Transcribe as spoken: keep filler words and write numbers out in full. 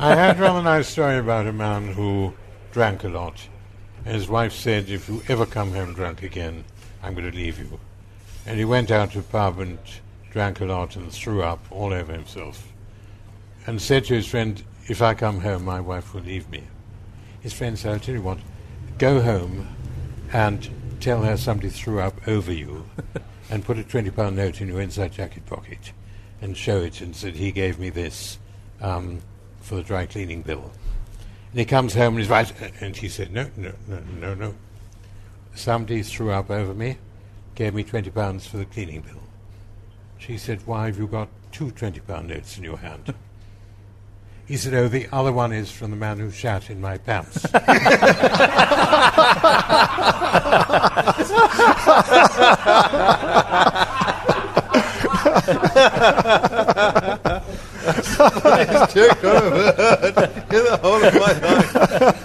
I had a rather nice story about a man who drank a lot. His wife said, if you ever come home drunk again, I'm going to leave you. And he went out to a pub and drank a lot and threw up all over himself. And said to his friend, if I come home, my wife will leave me. His friend said, I'll tell you what, go home and tell her somebody threw up over you and put a twenty pound note in your inside jacket pocket and show it and said, he gave me this um, for the dry cleaning bill. And he comes home and he's right, and he said, no, no, no, no, no. Somebody threw up over me, gave me twenty pounds for the cleaning bill. She said, why have you got two twenty pound notes in your hand? He said, oh, the other one is from the man who shat in my pants. Best joke I've ever heard in the whole of my life.